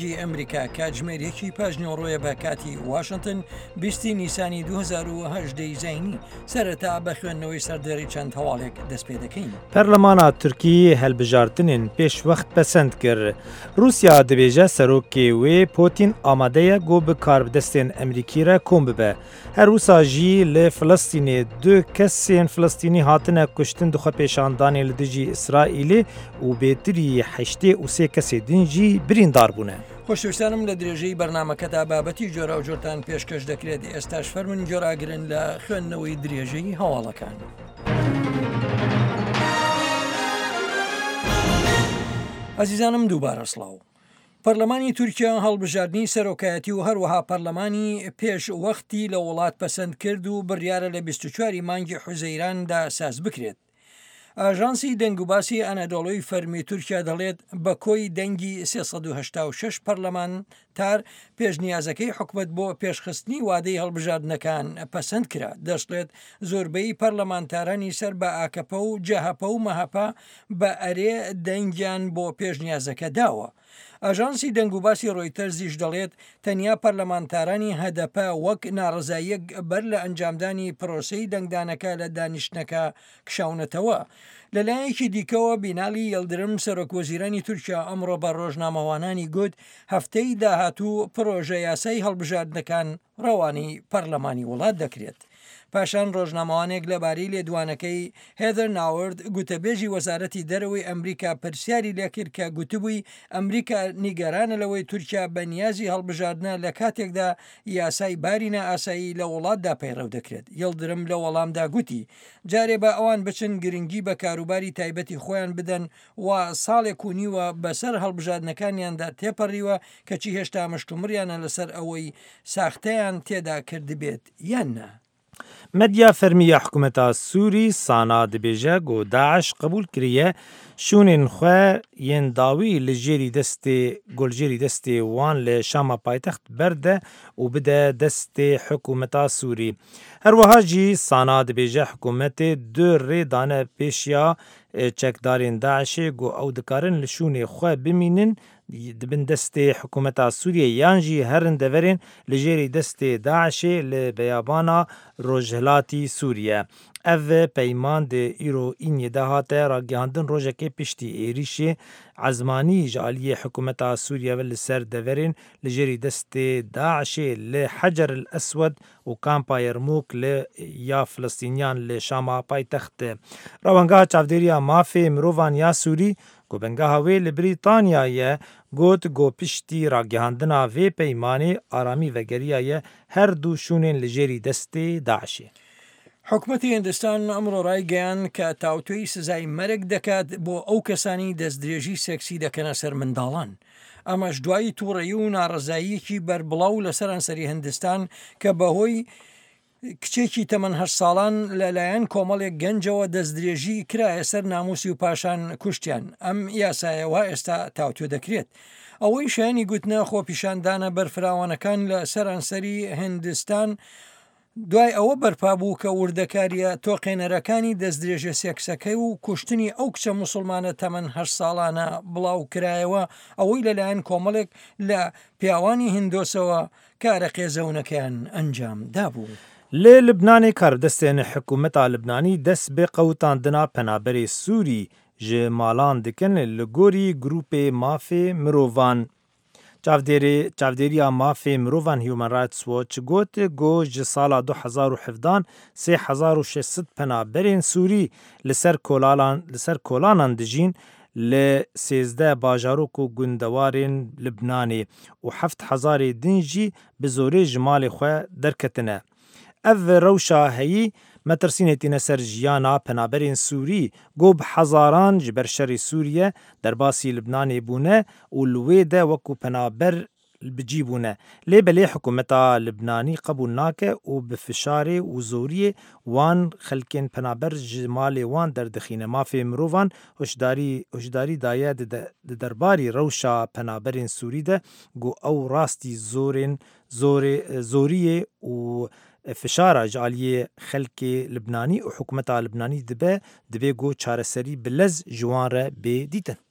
دەنگی ئەمریکا کاتژمێرێکی پاژنێڕۆیە بە کاتی واشنگتن 20 نیسانی 2010 زینی سەرەتا بە خوێندنەوەی سەردەری چەند هەواڵێک دەست پێ دەکەین. پەرلەمانە تورکی هەڵبژاردنên پێشوەخت پەسەند کرد. رووسیا دەبێژە سەرۆکê wê Putin ئامادەیە گۆ bi کاربدەستên ئەمریکی re kom bibe. Her wisa jî li Filistînê du kesên Filistînî hatine kuştin dixwe pêşandanê li dijî İsraîlê û bêtirî 83 kesê din jî birîndar bûne. خۆشەویستانم لە درێژەی بەرنامەکەدا بابەتی جۆرا و جۆرتان پێشکەش دەکرێت. ئێستاش فەرمون جۆراگرن لە خوێندنەوەی درێژەی هەواڵەکان. ئەزیزانم دووبارە سڵاو. پەرلەمانی تورکیا هەڵبژاردننی سەرۆکایەتی و هەروەها پەرلەمانی پێش وەختی لە وڵات پەسەند کرد و بڕیارە لە 24 مانگی حوزەیراندا ساز بکرێت. ئاژانسی دەنگوباسی ئەنەدۆڵۆی فەرمی تورکیا دەڵێت بە کۆی دەنگی 386 پەرلەمانتار پێشنیازەکەی حکومت بۆ پێشخستنی وادەی هەڵبژاردنەکان پەسەند کرا. دەشڵێت زۆربەی پەرلەمانتارانی سەر بە ئاکەپە و جەهەپە و مەهەپە بە ئەرێ دەنگیان بۆ پێشنیازەکە داوە. ئاژانسی دەنگوباسی ڕۆیتەرزیش دەڵێت تەنیا پەرلەمانتارانی هەدەپە وەک ناڕزاییەک بەر لە ئەنجامدانی پرۆسەی دەنگدانەکە لە دانیشتنەکە کشاونەتەوە. لەلایەکی دیکەوە بیناڵی یەلدرم سەرۆکوەزیرانی تورکیا ئەمڕۆ بە ڕۆژنامەوانانی گوت هەفتەی داهاتوو پرۆژە یاسای هەڵبژاردنەکان ڕەوانی پەرلەمانی وڵات دەکرێت. پاشان ڕۆژنامەوانێک لەبارەی لێدوانەکەی هێدر ناورد گوتەبێژی وەزارەتی دەرەوەی ئەمریکا پرسیاری لێکرد کە گوتبووی ئەمریکا نیگەرانە لەوەی تورکیا بە نیازی هەڵبژاردنە لە کاتێکدا یاسای بارینە ئاسایی لە وڵاتدا پەیڕەو دەکرێت. یەلدرم لە وەڵامدا گوتی جارێ بە ئەوان بچن گرنگی بە کاروباری تایبەتی خۆیان بدەن و ساڵێک و نیوە بەسەر هەڵبژاردنەکانیاندا تێپەڕیوە کەچی هێشتا مشتومڕیانە لەسەر ئەوەی ساختەیان تێدا کردبێت یان نا. مدیا فەرمیە حکوومەتە سووری سانا دەبێژە گۆ داعش قبول کریە شوونên xwe yên dawî li jêrî destê goljerî destê wan li Şama paytext berde û bide destê hikûmeta Sûrî. Herwiha jî Sana dibêje hikûmetê du rê dane pêşiya çekdarên Daişê got ew dikarin li şûnê xwe bimînin dibin destê hikûmeta Sûriyê yan jî herin deverên li jêrî destê Daişê li beyabana Rojhilatî Sûriye. Ev peyman de îro îniyê de hate ragihandin rojekê piştî êrişê ezmanî ji aliyê hikûmeta Sûriye ve li ser deverên li jêrî destê Daişê li Heceril Eswed û kampa Yermûk li ya Filistînyan li Şama paytextê. Rawengeha çavdêriya mafê mirovan ya Sûrî gobengeha wê li Brîtanyayê got got piştî ragihandina vê peymanê aramî vegeriya ye her du şûnên li jêrî destê Daişê. حکوومەتی هندستان ئەمڕۆ ڕایگەیان کە تاوتوی سزای مەرگ دەکات بۆ ئەو کەسانی دەستدرێژی سێکسی دەکەنە سەر منداڵان. ئەمەش دوایی تووڕەیی و ناڕزاییەکی بەربڵاو لە سەرانسەری هندستان کە بەهۆی کچێکی تەمەن 8 ساڵان لەلایەن کۆمەڵێک گەنجەوە دەستدرێژی کرایە سەر ناموسی و پاشان کوشتیان. ئەم یاسایەوە ئێستا تاوتوێ دەکرێت. ئەوەی شایانی گوتنە خۆپیشاندانە بەرفراوانەکان لە سەرانسەری هندستان دوای ئەوە بەرپا بوو کە وردەکاریە تۆقێنەرەکانی دەستدرێژە سێکسەکەی و کوشتنی ئەو کچە موسڵمانە تەمەن 8 ساڵانە بڵاو کرایەوە ئەوەی لەلایەن کۆمەڵێک لە پیاوانی هندۆسەوە کارە قێزەونەکەیان ئەنجام دابوو. لێ لبنانê کاردestên hikûmeta Libnanî dest bê qewtandina penaberê Sûrî ji malan dikin li gorî grûpê mafê mirovan. Çavdêriya mafê mirovan Human Rights Watch got got ji sala 2017 3600 penaberên Sûrî li ser kolanan dijîn li 13 bajarok û gundewarên Libnanê û 7000 din jî bi zorê ji malê xwe derketine. Ev rewşa heyî metirsînê tîne ser jiyana penaberên Sûrî got bi hezaran ji ber şerê Sûriye derbasî Libnanê bûne û li wê de wekû penaber bicî bûne. Lê belê hikûmeta Libnanî qebûl nake û bi fişarê û zoriyê wan xelkên penaber ji malê wan derdixîne. Mafê mirovan hişdarî daye di derbarî rewşa penaberên Sûrî de got ew rastî zoriyê û فشارا ji aliyê xelkê Libnanî û hikûmeta Libnanî dibe got çareserî bi lez ji wan re bê dîtin.